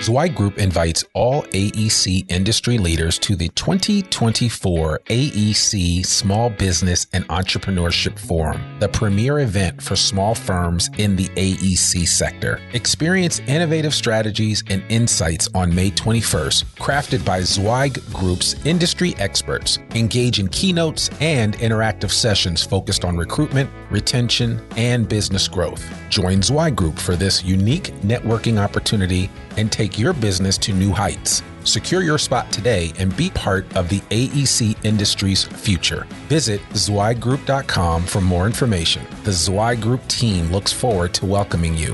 Zweig Group invites all AEC industry leaders to the 2024 AEC Small Business and Entrepreneurship Forum, the premier event for small firms in the AEC sector. Experience innovative strategies and insights on May 21st, crafted by Zweig Group's industry experts. Engage in keynotes and interactive sessions focused on recruitment, retention, and business growth. Join Zweig Group for this unique networking opportunity and take your business to new heights. Secure your spot today and be part of the AEC industry's future. Visit zweiggroup.com for more information. The Zweig Group team looks forward to welcoming you.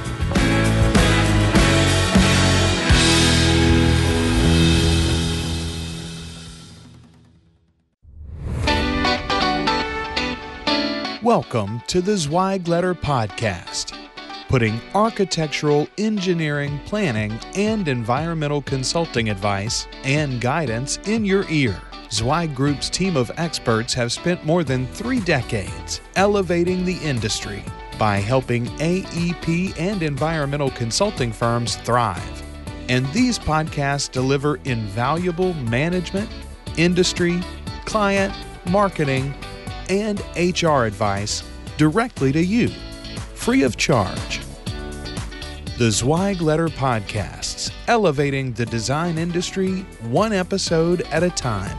Welcome to the Zweig Letter Podcast, putting architectural, engineering, planning, and environmental consulting advice and guidance in your ear. Zweig Group's team of experts have spent more than 3 decades elevating the industry by helping AEP and environmental consulting firms thrive. And these podcasts deliver invaluable management, industry, client, marketing, and HR advice directly to you, free of charge. The Zweig Letter Podcasts, elevating the design industry one episode at a time.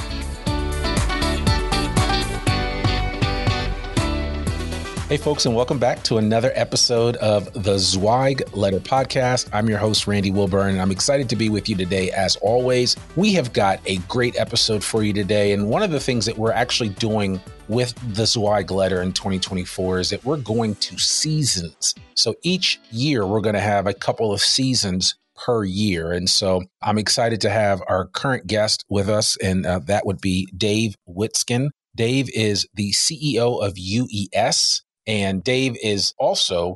Hey folks, and welcome back to another episode of the Zweig Letter Podcast. I'm your host, Randy Wilburn, and I'm excited to be with you today. As always, we have got a great episode for you today. And one of the things that we're actually doing with the Zweig Letter in 2024 is that we're going to seasons. So each year, we're going to have a couple of seasons per year. And so I'm excited to have our current guest with us, and that would be Dave Witskin. Dave is the CEO of UES. And Dave is also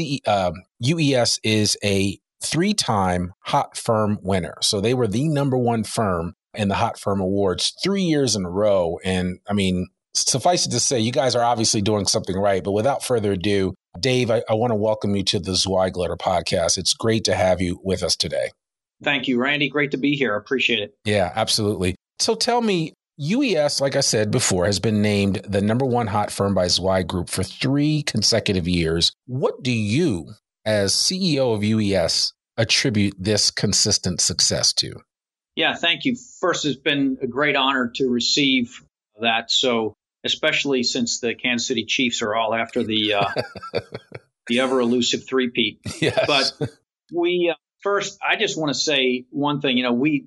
UES is a 3-time Hot Firm winner. So they were the #1 firm in the Hot Firm Awards 3 years in a row. And I mean, suffice it to say, you guys are obviously doing something right. But without further ado, Dave, I want to welcome you to the Zweig Letter Podcast. It's great to have you with us today. Thank you, Randy. Great to be here. I appreciate it. Yeah, absolutely. So tell me, UES, like I said before, has been named the #1 hot firm by Zweig Group for 3 consecutive years. What do you, as CEO of UES, attribute this consistent success to? Yeah, thank you. First, it's been a great honor to receive that. So, especially since the Kansas City Chiefs are all after the ever elusive three-peat. Yes. But first, I just want to say one thing. We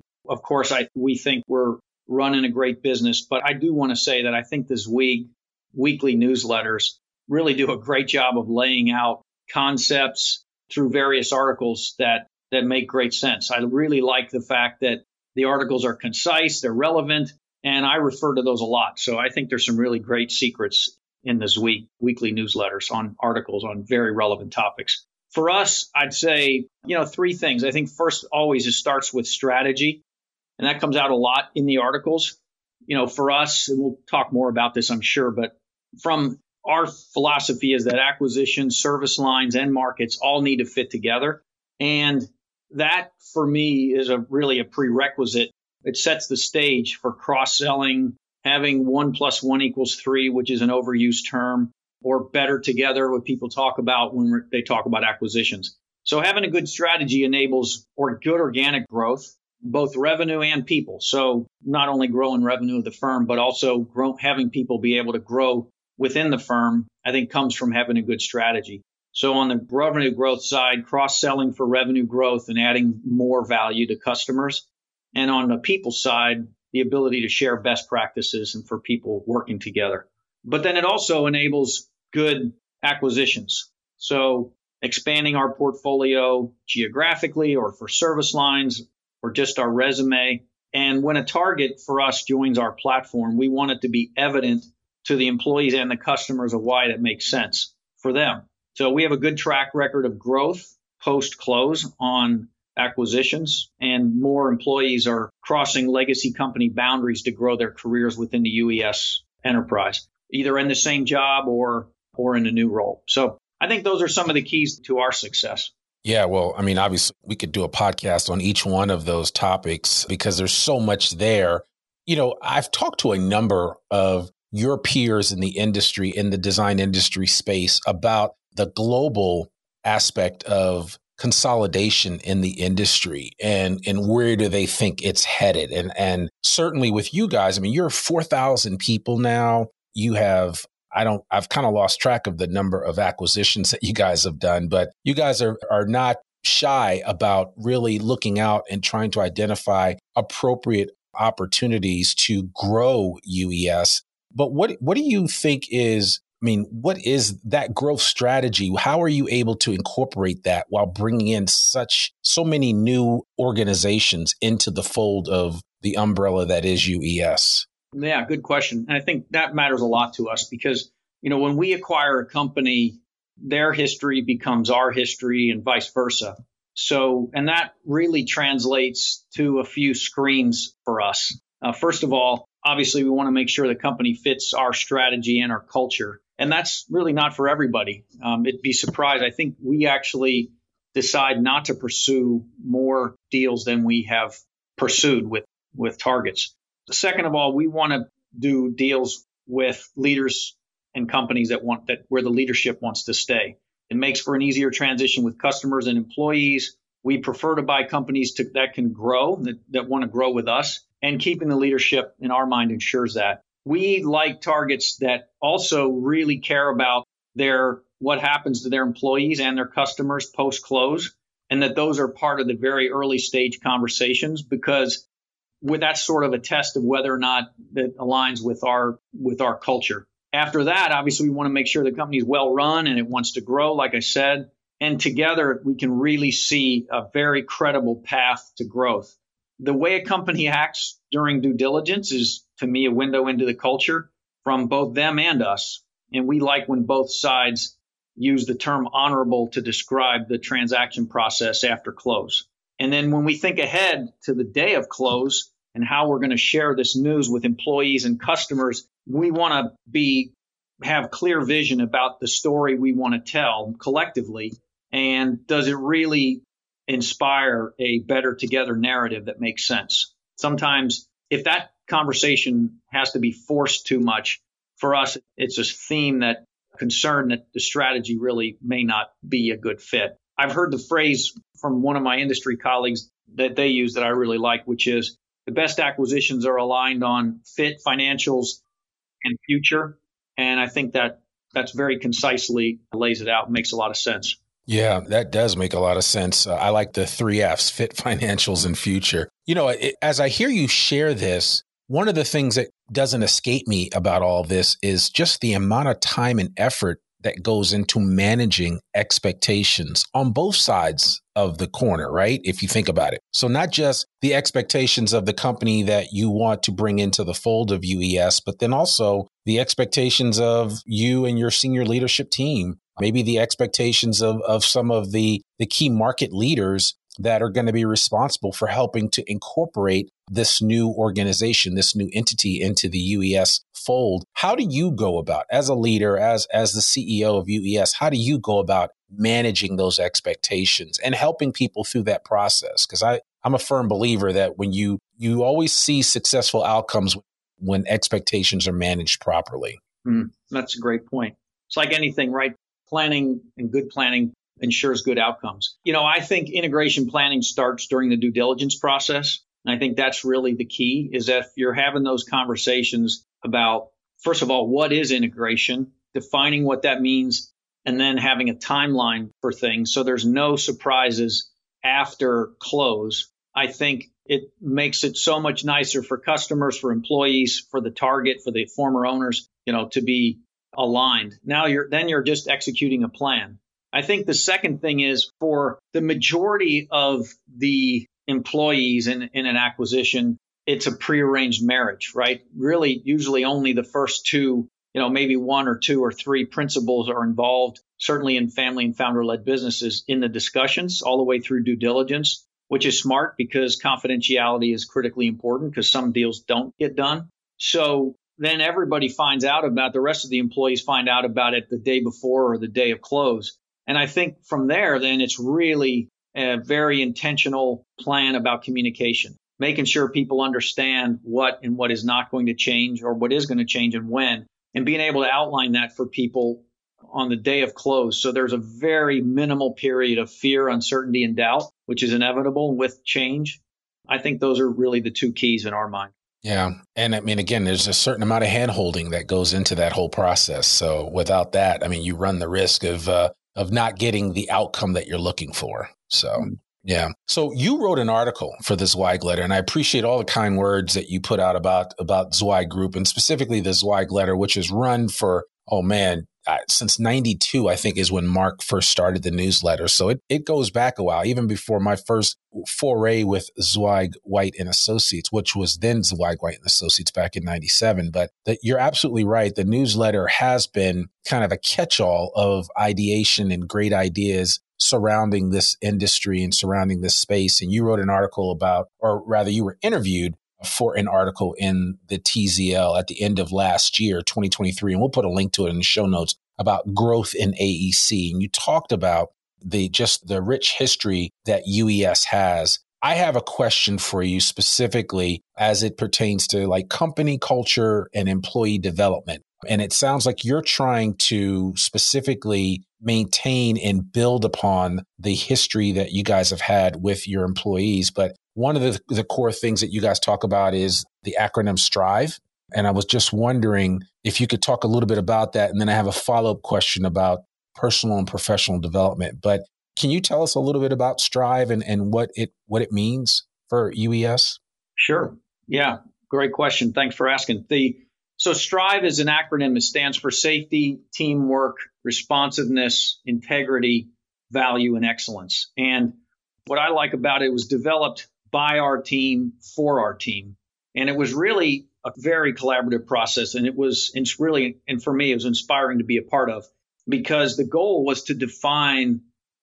think we're running a great business, but I do want to say that I think this weekly newsletters really do a great job of laying out concepts through various articles that make great sense. I really like the fact that the articles are concise, they're relevant, and I refer to those a lot. So I think there's some really great secrets in this weekly newsletters on articles on very relevant topics. For us, I'd say, 3 things. I think first, always it starts with strategy. And that comes out a lot in the articles. For us, and we'll talk more about this, I'm sure, but from our philosophy is that acquisitions, service lines, and markets all need to fit together. And that, for me, is really a prerequisite. It sets the stage for cross-selling, having 1 + 1 = 3, which is an overused term, or better together, what people talk about when they talk about acquisitions. So having a good strategy enables good organic growth, both revenue and people. So not only growing revenue of the firm, but also having people be able to grow within the firm, I think comes from having a good strategy. So on the revenue growth side, cross-selling for revenue growth and adding more value to customers. And on the people side, the ability to share best practices and for people working together. But then it also enables good acquisitions. So expanding our portfolio geographically or for service lines, or just our resume. And when a target for us joins our platform, we want it to be evident to the employees and the customers of why that makes sense for them. So we have a good track record of growth post-close on acquisitions, and more employees are crossing legacy company boundaries to grow their careers within the UES enterprise, either in the same job or in a new role. So I think those are some of the keys to our success. Yeah, well, I mean, obviously, we could do a podcast on each one of those topics because there's so much there. I've talked to a number of your peers in the industry, in the design industry space, about the global aspect of consolidation in the industry and where do they think it's headed. And certainly with you guys, I mean, you're 4,000 people now. You have I've kind of lost track of the number of acquisitions that you guys have done, but you guys are not shy about really looking out and trying to identify appropriate opportunities to grow UES. But what do you think what is that growth strategy? How are you able to incorporate that while bringing in so many new organizations into the fold of the umbrella that is UES? Yeah, good question. And I think that matters a lot to us because, when we acquire a company, their history becomes our history and vice versa. So, and that really translates to a few screens for us. First of all, obviously, we want to make sure the company fits our strategy and our culture. And that's really not for everybody. It'd be surprised. I think we actually decide not to pursue more deals than we have pursued with targets. Second of all, we want to do deals with leaders and companies where the leadership wants to stay. It makes for an easier transition with customers and employees. We prefer to buy companies that can grow, that want to grow with us, and keeping the leadership in our mind ensures that. We like targets that also really care about what happens to their employees and their customers post-close, and that those are part of the very early stage conversations because that's sort of a test of whether or not that aligns with our culture. After that, obviously, we want to make sure the company is well run and it wants to grow, like I said. And together, we can really see a very credible path to growth. The way a company acts during due diligence is, to me, a window into the culture from both them and us. And we like when both sides use the term honorable to describe the transaction process after close. And then when we think ahead to the day of close and how we're going to share this news with employees and customers, we want to have clear vision about the story we want to tell collectively. And does it really inspire a better together narrative that makes sense? Sometimes if that conversation has to be forced too much, for us, it's a theme that concern that the strategy really may not be a good fit. I've heard the phrase from one of my industry colleagues that they use that I really like, which is the best acquisitions are aligned on fit, financials, and future. And I think that's very concisely lays it out and makes a lot of sense. Yeah, that does make a lot of sense. I like the 3 Fs, fit, financials, and future. As I hear you share this, one of the things that doesn't escape me about all this is just the amount of time and effort that goes into managing expectations on both sides of the corner, right? If you think about it. So not just the expectations of the company that you want to bring into the fold of UES, but then also the expectations of you and your senior leadership team, maybe the expectations of some of the key market leaders that are going to be responsible for helping to incorporate this new organization, this new entity into the UES fold. How do you go about, as a leader, as the CEO of UES, how do you go about managing those expectations and helping people through that process? Because I'm a firm believer that when you always see successful outcomes when expectations are managed properly. That's a great point. It's like anything, right? Planning and good planning ensures good outcomes. I think integration planning starts during the due diligence process. And I think that's really the key is that if you're having those conversations about, first of all, what is integration, defining what that means, and then having a timeline for things so there's no surprises after close. I think it makes it so much nicer for customers, for employees, for the target, for the former owners, to be aligned. Now you're just executing a plan. I think the second thing is for the majority of the employees in an acquisition, it's a prearranged marriage, right? Really, usually only the first two, maybe 1 or 2 or 3 principals are involved, certainly in family and founder-led businesses in the discussions all the way through due diligence, which is smart because confidentiality is critically important because some deals don't get done. So then everybody finds out about, the rest of the employees find out about it the day before or the day of close. And I think from there, then it's really a very intentional plan about communication, making sure people understand what and what is not going to change or what is going to change and when, and being able to outline that for people on the day of close. So there's a very minimal period of fear, uncertainty, and doubt, which is inevitable with change. I think those are really the two keys in our mind. Yeah. And I mean, again, there's a certain amount of hand-holding that goes into that whole process. So without that, I mean, you run the risk of not getting the outcome that you're looking for. So, yeah. So you wrote an article for the Zweig Letter, and I appreciate all the kind words that you put out about Zweig Group, and specifically the Zweig Letter, which has run for, since 92, I think, is when Mark first started the newsletter. So it goes back a while, even before my first foray with Zweig, White & Associates, which was then Zweig, White & Associates back in 97. But you're absolutely right. The newsletter has been kind of a catch-all of ideation and great ideas surrounding this industry and surrounding this space. And you wrote an article about, or rather you were interviewed for an article in the TZL at the end of last year, 2023. And we'll put a link to it in the show notes about growth in AEC. And you talked about the rich history that UES has. I have a question for you specifically as it pertains to like company culture and employee development. And it sounds like you're trying to specifically maintain and build upon the history that you guys have had with your employees. But one of the core things that you guys talk about is the acronym STRIVE. And I was just wondering if you could talk a little bit about that. And then I have a follow-up question about personal and professional development. But can you tell us a little bit about STRIVE and what it means for UES? Sure. Yeah. Great question. Thanks for asking. So STRIVE is an acronym. It stands for safety, teamwork, responsiveness, integrity, value, and excellence. And what I like about it was developed by our team for our team. And it was really a very collaborative process. And for me, it was inspiring to be a part of, because the goal was to define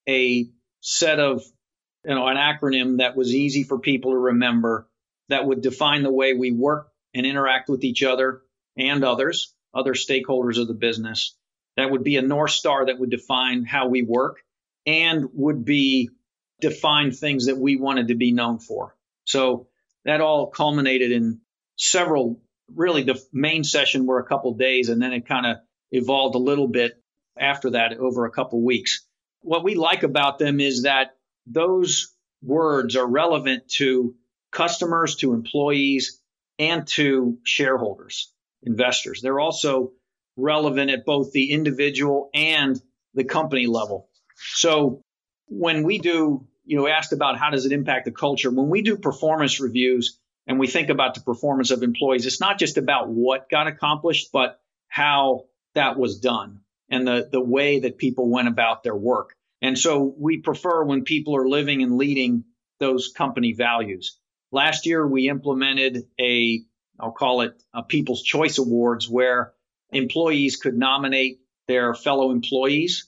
a set of, an acronym that was easy for people to remember, that would define the way we work and interact with each other and other stakeholders of the business. That would be a North Star that would define how we work and would define things that we wanted to be known for. So that all culminated in several, really the main session were a couple of days, and then it kind of evolved a little bit after that over a couple of weeks. What we like about them is that those words are relevant to customers, to employees, and to shareholders, investors. They're also relevant at both the individual and the company level. So when we do, asked about how does it impact the culture, when we do performance reviews and we think about the performance of employees, it's not just about what got accomplished, but how that was done and the way that people went about their work. And so we prefer when people are living and leading those company values. Last year, we implemented I'll call it a People's Choice Awards, where employees could nominate their fellow employees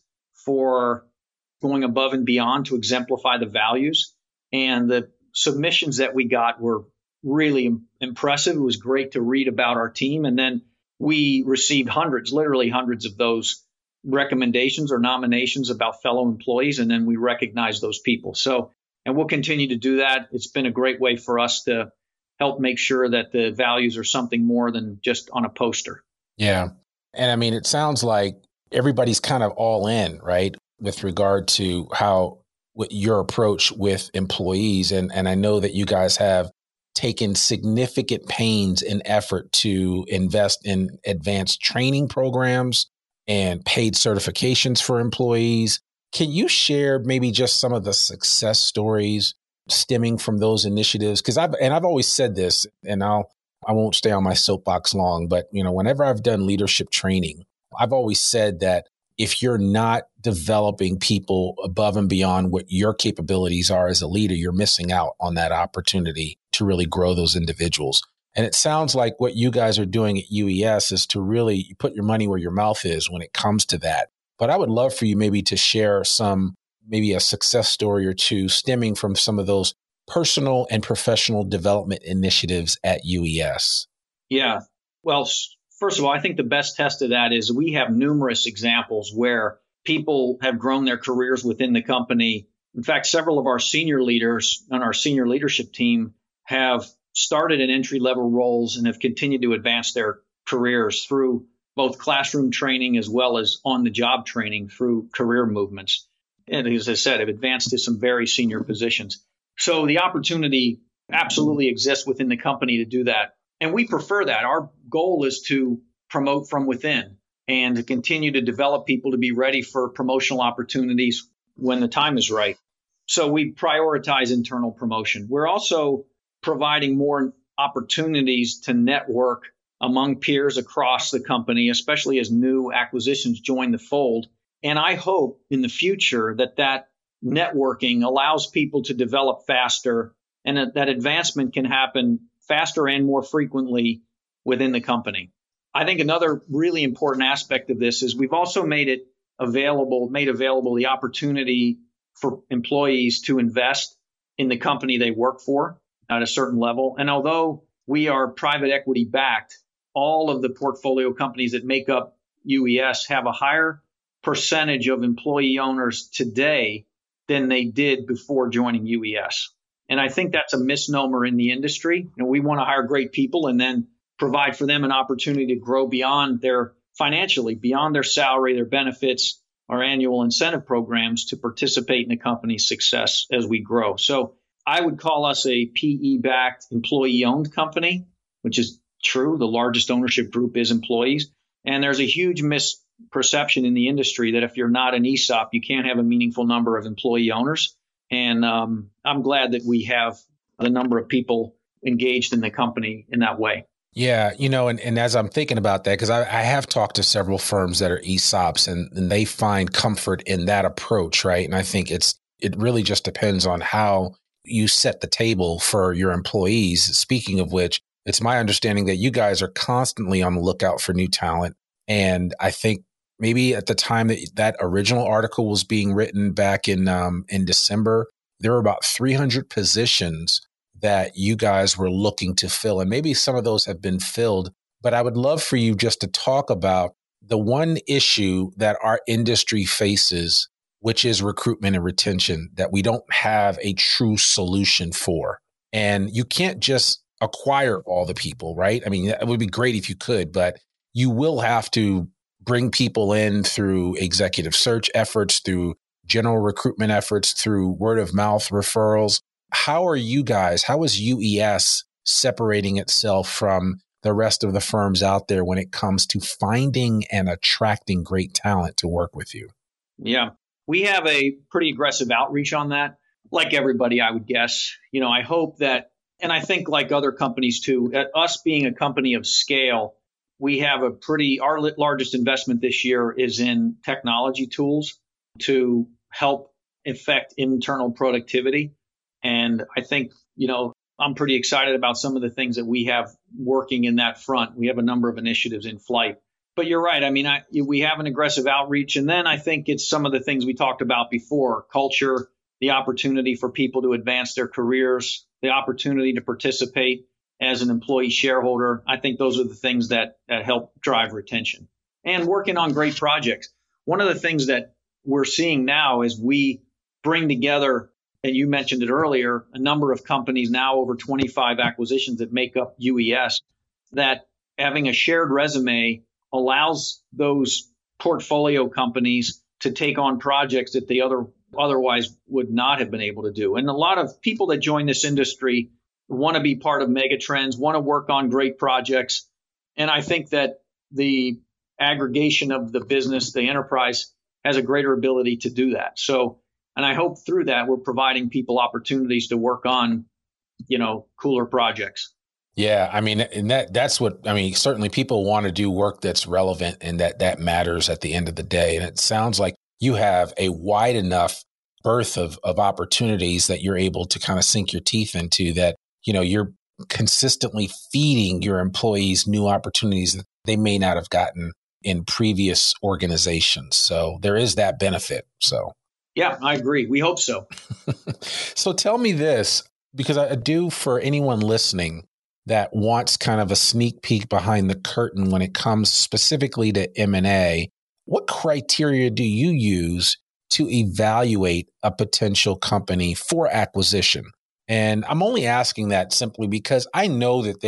for going above and beyond to exemplify the values. And the submissions that we got were really impressive. It was great to read about our team. And then we received literally hundreds of those recommendations or nominations about fellow employees. And then we recognized those people. And we'll continue to do that. It's been a great way for us to help make sure that the values are something more than just on a poster. Yeah. And I mean, it sounds like everybody's kind of all in, right, with regard to what your approach with employees. And I know that you guys have taken significant pains and effort to invest in advanced training programs and paid certifications for employees. Can you share maybe just some of the success stories stemming from those initiatives? Because I've always said this, and I won't stay on my soapbox long, but whenever I've done leadership training, I've always said that if you're not developing people above and beyond what your capabilities are as a leader, you're missing out on that opportunity to really grow those individuals. And it sounds like what you guys are doing at UES is to really put your money where your mouth is when it comes to that. But I would love for you maybe to share maybe a success story or two stemming from some of those personal and professional development initiatives at UES. Yeah. Well, first of all, I think the best test of that is we have numerous examples where people have grown their careers within the company. In fact, several of our senior leaders on our senior leadership team have started in entry-level roles and have continued to advance their careers through both classroom training as well as on-the-job training through career movements. And as I said, have advanced to some very senior positions. So the opportunity absolutely exists within the company to do that. And we prefer that. Our goal is to promote from within and to continue to develop people to be ready for promotional opportunities when the time is right. So we prioritize internal promotion. We're also providing more opportunities to network among peers across the company, especially as new acquisitions join the fold. And I hope in the future that networking allows people to develop faster and that advancement can happen faster and more frequently within the company. I think another really important aspect of this is we've also made available the opportunity for employees to invest in the company they work for at a certain level. And although we are private equity backed, all of the portfolio companies that make up UES have a higher percentage of employee owners today than they did before joining UES. And I think that's a misnomer in the industry. We want to hire great people and then provide for them an opportunity to grow beyond their salary, their benefits, our annual incentive programs to participate in the company's success as we grow. So I would call us a PE-backed, employee-owned company, which is true. The largest ownership group is employees. And there's a huge misperception in the industry that if you're not an ESOP, you can't have a meaningful number of employee owners. And I'm glad that we have the number of people engaged in the company in that way. Yeah, and as I'm thinking about that, because I have talked to several firms that are ESOPs and they find comfort in that approach, right? And I think it really just depends on how you set the table for your employees. Speaking of which, it's my understanding that you guys are constantly on the lookout for new talent. And I think maybe at the time that original article was being written back in December, there were about 300 positions that you guys were looking to fill. And maybe some of those have been filled, but I would love for you just to talk about the one issue that our industry faces, which is recruitment and retention, that we don't have a true solution for. And you can't just acquire all the people, right? I mean, it would be great if you could, but you will have to bring people in through executive search efforts, through general recruitment efforts, through word of mouth referrals. How is UES separating itself from the rest of the firms out there when it comes to finding and attracting great talent to work with you? Yeah, we have a pretty aggressive outreach on that. Like everybody, I would guess. I hope that, and I think like other companies too, at us being a company of scale, we have our largest investment this year is in technology tools to help affect internal productivity. And I think, I'm pretty excited about some of the things that we have working in that front. We have a number of initiatives in flight. But you're right. I mean, we have an aggressive outreach. And then I think it's some of the things we talked about before: culture, the opportunity for people to advance their careers, the opportunity to participate as an employee shareholder. I think those are the things that help drive retention. And working on great projects. One of the things that we're seeing now is we bring together, and you mentioned it earlier, a number of companies, now over 25 acquisitions that make up UES, that having a shared resume allows those portfolio companies to take on projects that they otherwise would not have been able to do. And a lot of people that join this industry want to be part of mega trends, want to work on great projects. And I think that the aggregation of the business, the enterprise, has a greater ability to do that. So, and I hope through that, we're providing people opportunities to work on, cooler projects. Yeah. I mean, and that's what, I mean, certainly people want to do work that's relevant and that matters at the end of the day. And it sounds like you have a wide enough berth of opportunities that you're able to kind of sink your teeth into, that, you're consistently feeding your employees new opportunities that they may not have gotten in previous organizations. So there is that benefit. So. Yeah, I agree. We hope so. So tell me this, because I do, for anyone listening that wants kind of a sneak peek behind the curtain when it comes specifically to M&A, what criteria do you use to evaluate a potential company for acquisition? And I'm only asking that simply because I know that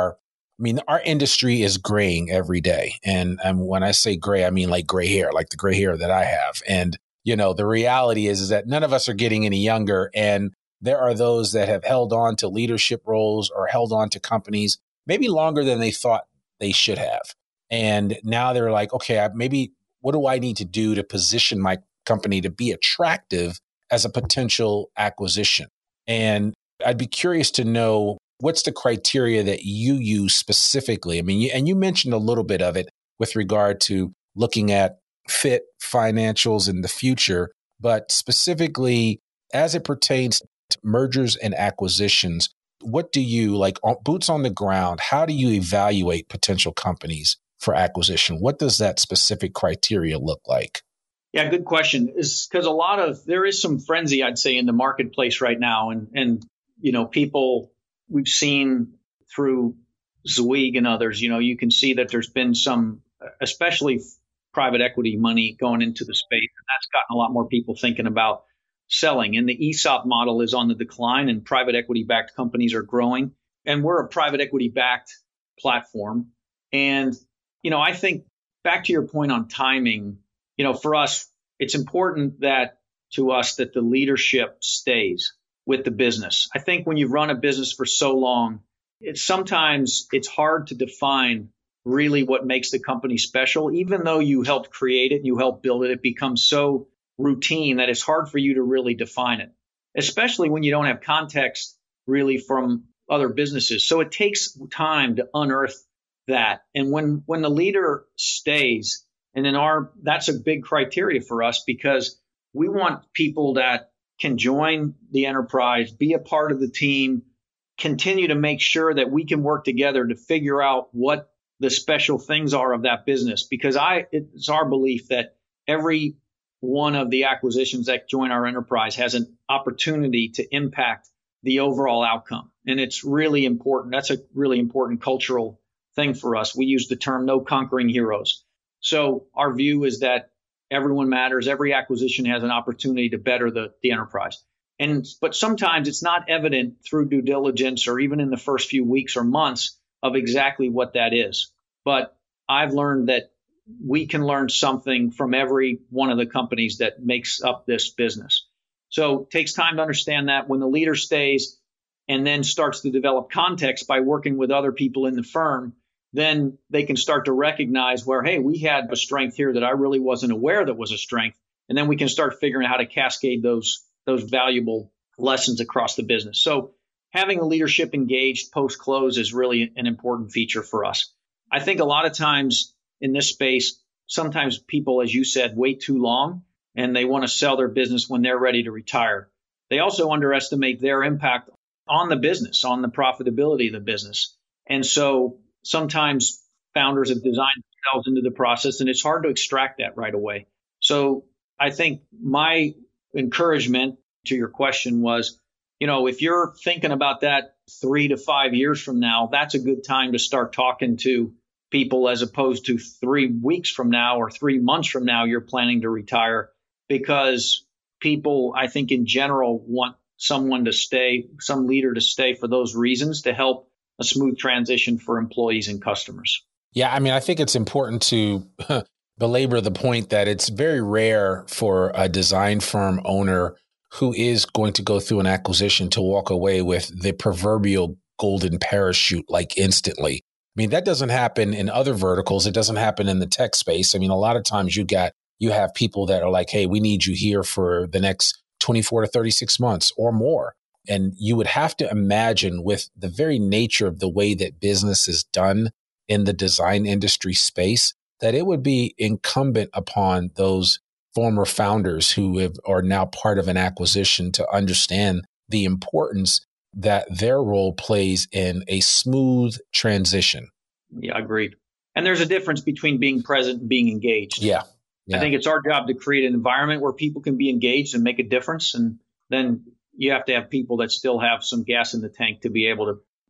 our industry is graying every day. And when I say gray, I mean like gray hair, like the gray hair that I have. And, the reality is that none of us are getting any younger. And there are those that have held on to leadership roles or held on to companies maybe longer than they thought they should have. And now they're like, okay, what do I need to do to position my company to be attractive as a potential acquisition? And I'd be curious to know, what's the criteria that you use specifically? I mean, and you mentioned a little bit of it with regard to looking at fit financials in the future, but specifically as it pertains to mergers and acquisitions, what do you, like boots on the ground, how do you evaluate potential companies for acquisition? What does that specific criteria look like? Yeah, good question. Is because there is some frenzy, I'd say, in the marketplace right now. And people we've seen through Zweig and others, you can see that there's been some, especially private equity money going into the space. And that's gotten a lot more people thinking about selling. And the ESOP model is on the decline and private equity backed companies are growing. And we're a private equity backed platform. And, I think back to your point on timing, for us, it's important that the leadership stays with the business. I think when you've run a business for so long, sometimes it's hard to define really what makes the company special. Even though you helped create it and you helped build it, it becomes so routine that it's hard for you to really define it, especially when you don't have context really from other businesses. So it takes time to unearth that. And when the leader stays, and that's a big criteria for us, because we want people that can join the enterprise, be a part of the team, continue to make sure that we can work together to figure out what the special things are of that business. Because it's our belief that every one of the acquisitions that join our enterprise has an opportunity to impact the overall outcome. And it's really important. That's a really important cultural thing for us. We use the term no conquering heroes. So our view is that everyone matters. Every acquisition has an opportunity to better the enterprise. But sometimes it's not evident through due diligence or even in the first few weeks or months of exactly what that is. But I've learned that we can learn something from every one of the companies that makes up this business. So it takes time to understand that. When the leader stays and then starts to develop context by working with other people in the firm, then they can start to recognize where, hey, we had a strength here that I really wasn't aware that was a strength. And then we can start figuring out how to cascade those valuable lessons across the business. So having the leadership engaged post-close is really an important feature for us. I think a lot of times in this space, sometimes people, as you said, wait too long and they want to sell their business when they're ready to retire. They also underestimate their impact on the business, on the profitability of the business. And so sometimes founders have designed themselves into the process and it's hard to extract that right away. So I think my encouragement to your question was, if you're thinking about that 3 to 5 years from now, that's a good time to start talking to people, as opposed to 3 weeks from now or 3 months from now, you're planning to retire, because people, I think in general, want someone to stay, some leader to stay for those reasons, to help a smooth transition for employees and customers. Yeah, I mean, I think it's important to belabor the point that it's very rare for a design firm owner who is going to go through an acquisition to walk away with the proverbial golden parachute like instantly. I mean, that doesn't happen in other verticals. It doesn't happen in the tech space. I mean, a lot of times you have people that are like, hey, we need you here for the next 24 to 36 months or more. And you would have to imagine, with the very nature of the way that business is done in the design industry space, that it would be incumbent upon those former founders who are now part of an acquisition to understand the importance that their role plays in a smooth transition. Yeah, agreed. And there's a difference between being present and being engaged. Yeah. I think it's our job to create an environment where people can be engaged and make a difference. And then you have to have people that still have some gas in the tank to be able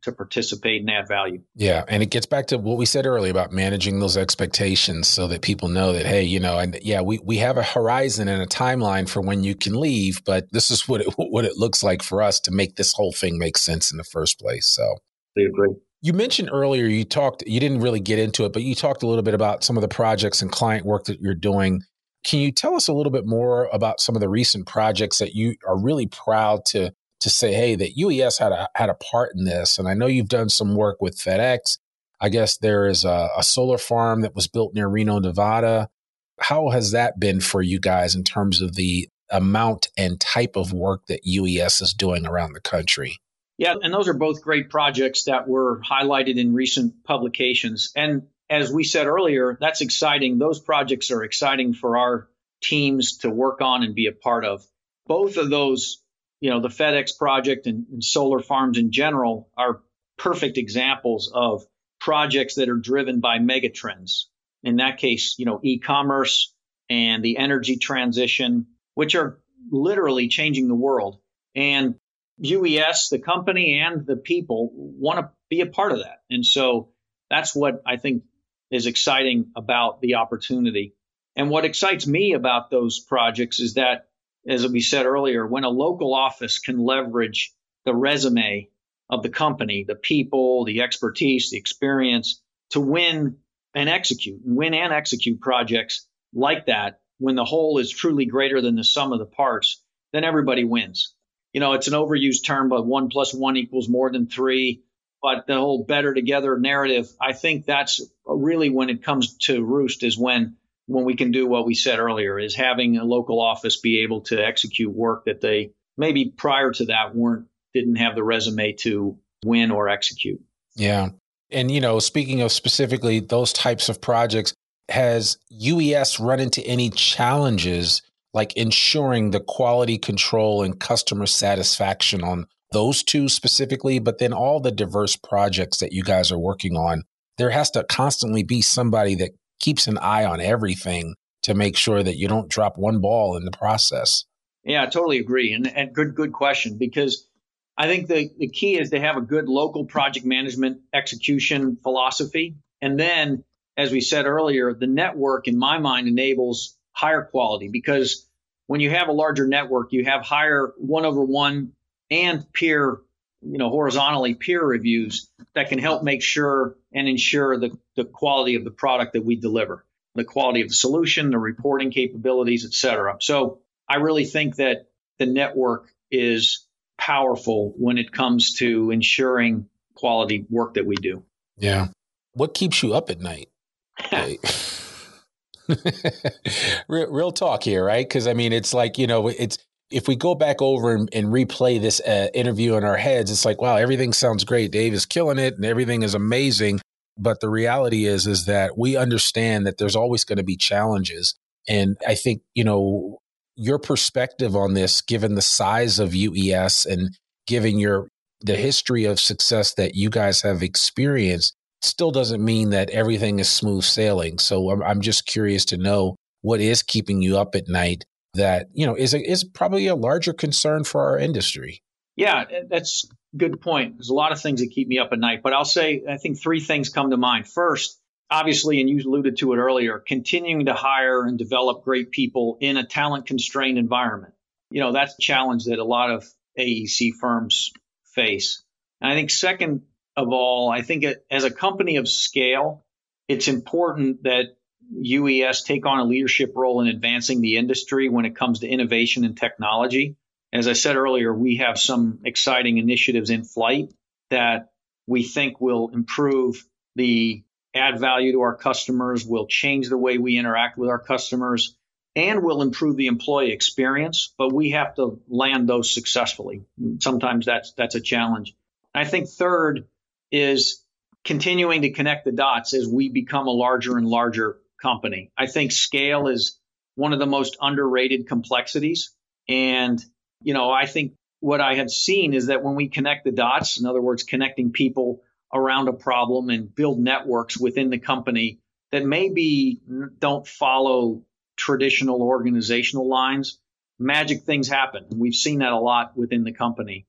to participate and add value. Yeah. And it gets back to what we said earlier about managing those expectations so that people know that, hey, and yeah, we have a horizon and a timeline for when you can leave, but this is what it looks like for us to make this whole thing make sense in the first place. So I agree. You mentioned earlier, you didn't really get into it, but you talked a little bit about some of the projects and client work that you're doing. Can you tell us a little bit more about some of the recent projects that you are really proud to say, hey, that UES had a part in this? And I know you've done some work with FedEx. I guess there is a solar farm that was built near Reno, Nevada. How has that been for you guys in terms of the amount and type of work that UES is doing around the country? Yeah, and those are both great projects that were highlighted in recent publications. And as we said earlier, that's exciting. Those projects are exciting for our teams to work on and be a part of. Both of those, the FedEx project and solar farms in general are perfect examples of projects that are driven by megatrends. In that case, e-commerce and the energy transition, which are literally changing the world. And UES, the company and the people want to be a part of that. And so that's what I think is exciting about the opportunity. And what excites me about those projects is that, as we said earlier, when a local office can leverage the resume of the company, the people, the expertise, the experience to win and execute projects like that, when the whole is truly greater than the sum of the parts, then everybody wins. It's an overused term, but 1 + 1 = more than 3. But the whole better together narrative, I think that's really when it comes to roost is when we can do what we said earlier, is having a local office be able to execute work that they maybe prior to that didn't have the resume to win or execute. Yeah. And, speaking of specifically those types of projects, has UES run into any challenges like ensuring the quality control and customer satisfaction on those two specifically, but then all the diverse projects that you guys are working on? There has to constantly be somebody that keeps an eye on everything to make sure that you don't drop one ball in the process. Yeah, I totally agree. And good question, because I think the key is to have a good local project management execution philosophy. And then, as we said earlier, the network, in my mind, enables higher quality, because when you have a larger network, you have higher 1/1 and peer, horizontally peer reviews that can help make sure and ensure the quality of the product that we deliver, the quality of the solution, the reporting capabilities, et cetera. So I really think that the network is powerful when it comes to ensuring quality work that we do. Yeah. What keeps you up at night? Real talk here, right? Because it's like, if we go back over and replay this interview in our heads, it's like, wow, everything sounds great. Dave is killing it and everything is amazing. But the reality is that we understand that there's always going to be challenges. And I think, your perspective on this, given the size of UES and given the history of success that you guys have experienced, still doesn't mean that everything is smooth sailing. So I'm just curious to know what is keeping you up at night that, is probably a larger concern for our industry. Yeah, that's a good point. There's a lot of things that keep me up at night, but I'll say, I think 3 things come to mind. First, obviously, and you alluded to it earlier, continuing to hire and develop great people in a talent-constrained environment. That's a challenge that a lot of AEC firms face. And I think second of all, I think as a company of scale, it's important that UES take on a leadership role in advancing the industry when it comes to innovation and technology. As I said earlier, we have some exciting initiatives in flight that we think will improve add value to our customers, will change the way we interact with our customers, and will improve the employee experience. But we have to land those successfully. Sometimes that's a challenge. I think third is continuing to connect the dots as we become a larger and larger company. I think scale is one of the most underrated complexities. And, I think what I have seen is that when we connect the dots, in other words, connecting people around a problem and build networks within the company that maybe don't follow traditional organizational lines, magic things happen. We've seen that a lot within the company.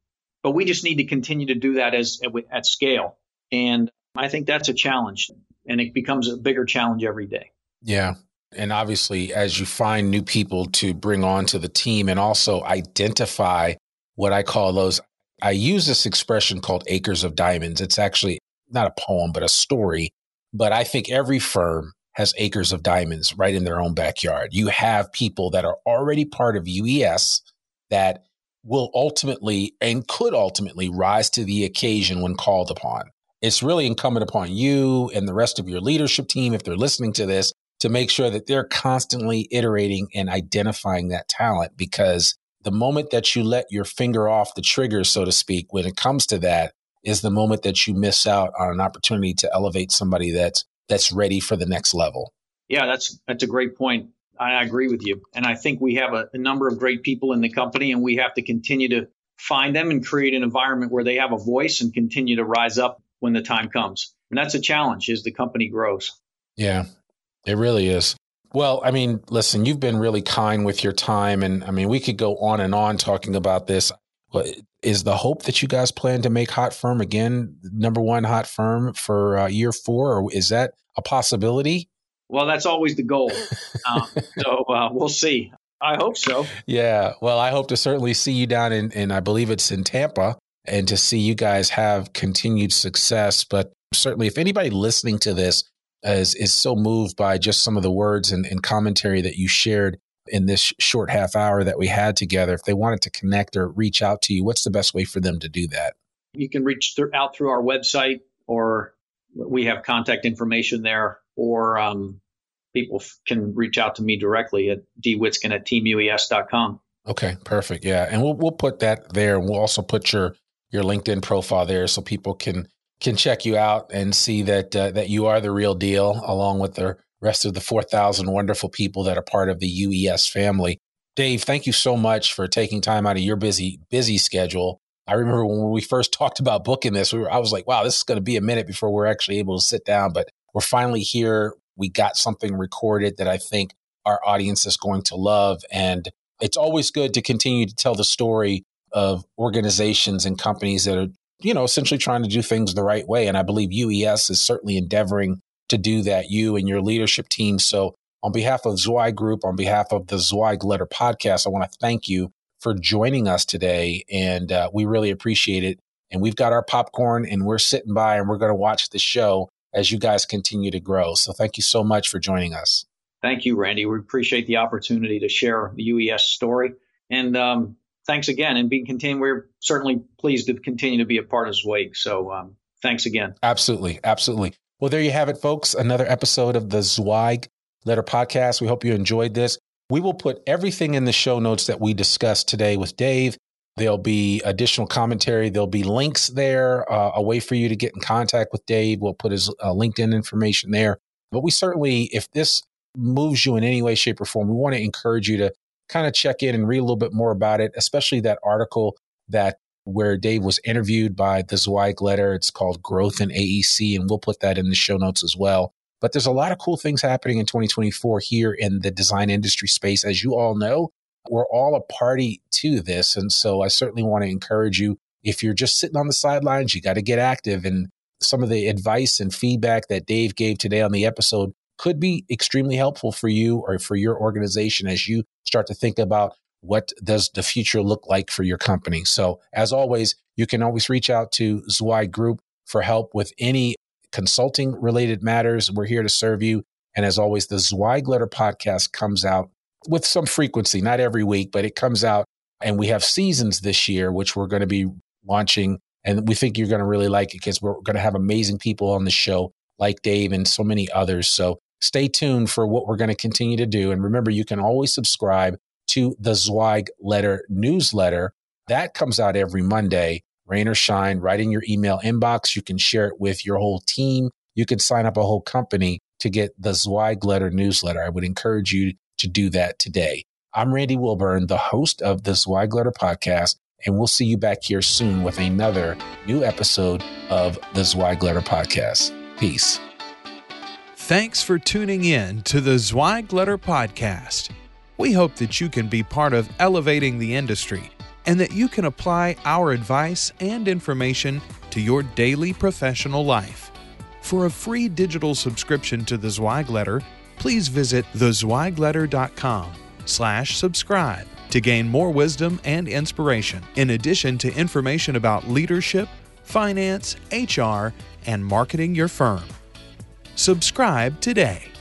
But we just need to continue to do that at scale. And I think that's a challenge, and it becomes a bigger challenge every day. Yeah. And obviously, as you find new people to bring onto the team and also identify what I call those, I use this expression called acres of diamonds. It's actually not a poem, but a story. But I think every firm has acres of diamonds right in their own backyard. You have people that are already part of UES that will ultimately and could ultimately rise to the occasion when called upon. It's really incumbent upon you and the rest of your leadership team, if they're listening to this, to make sure that they're constantly iterating and identifying that talent, because the moment that you let your finger off the trigger, so to speak, when it comes to that, is the moment that you miss out on an opportunity to elevate somebody that's ready for the next level. Yeah, that's a great point. I agree with you. And I think we have a number of great people in the company, and we have to continue to find them and create an environment where they have a voice and continue to rise up when the time comes. And that's a challenge as the company grows. Yeah, it really is. Well, I mean, listen, you've been really kind with your time. And I mean, we could go on and on talking about this. Is the hope that you guys plan to make Hot Firm again, number one hot firm for year 4? Or is that a possibility? Well, that's always the goal. So we'll see. I hope so. Yeah. Well, I hope to certainly see you down in I believe it's in Tampa, and to see you guys have continued success. But certainly if anybody listening to this is so moved by just some of the words and commentary that you shared in this short half hour that we had together, if they wanted to connect or reach out to you, what's the best way for them to do that? You can reach out through our website, or we have contact information there, or people can reach out to me directly at dwitskin@teamues.com. Okay, perfect. Yeah. And we'll put that there. And we'll also put your LinkedIn profile there so people can check you out and see that you are the real deal, along with the rest of the 4,000 wonderful people that are part of the UES family. Dave, thank you so much for taking time out of your busy schedule. I remember when we first talked about booking this, I was like, wow, this is going to be a minute before we're actually able to sit down, but we're finally here. We got something recorded that I think our audience is going to love. And it's always good to continue to tell the story of organizations and companies that are, essentially trying to do things the right way. And I believe UES is certainly endeavoring to do that, you and your leadership team. So on behalf of Zweig Group, on behalf of the Zweig Letter Podcast, I want to thank you for joining us today. And we really appreciate it. And we've got our popcorn and we're sitting by and we're going to watch the show as you guys continue to grow. So thank you so much for joining us. Thank you, Randy. We appreciate the opportunity to share the UES story. And thanks again. And we're certainly pleased to continue to be a part of Zweig. So thanks again. Absolutely. Absolutely. Well, there you have it, folks. Another episode of the Zweig Letter Podcast. We hope you enjoyed this. We will put everything in the show notes that we discussed today with Dave. There'll be additional commentary. There'll be links there, a way for you to get in contact with Dave. We'll put his LinkedIn information there. But we certainly, if this moves you in any way, shape, or form, we want to encourage you to kind of check in and read a little bit more about it, especially that article where Dave was interviewed by the Zweig Letter. It's called Growth in AEC, and we'll put that in the show notes as well. But there's a lot of cool things happening in 2024 here in the design industry space. As you all know, we're all a party to this. And so I certainly want to encourage you, if you're just sitting on the sidelines, you got to get active. And some of the advice and feedback that Dave gave today on the episode could be extremely helpful for you or for your organization as you start to think about what does the future look like for your company. So as always, you can always reach out to Zweig Group for help with any consulting related matters. We're here to serve you. And as always, the Zweig Letter Podcast comes out with some frequency, not every week, but it comes out, and we have seasons this year, which we're going to be launching. And we think you're going to really like it because we're going to have amazing people on the show like Dave and so many others. So stay tuned for what we're going to continue to do. And remember, you can always subscribe to the Zweig Letter newsletter. That comes out every Monday, rain or shine, right in your email inbox. You can share it with your whole team. You can sign up a whole company to get the Zweig Letter newsletter. I would encourage you to do that today. I'm Randy Wilburn, the host of the Zweig Letter Podcast, and we'll see you back here soon with another new episode of the Zweig Letter Podcast. Peace. Thanks for tuning in to the Zweig Letter Podcast. We hope that you can be part of elevating the industry and that you can apply our advice and information to your daily professional life. For a free digital subscription to the Zweig Letter, please visit thezweigletter.com/subscribe to gain more wisdom and inspiration, in addition to information about leadership, finance, HR, and marketing your firm. Subscribe today.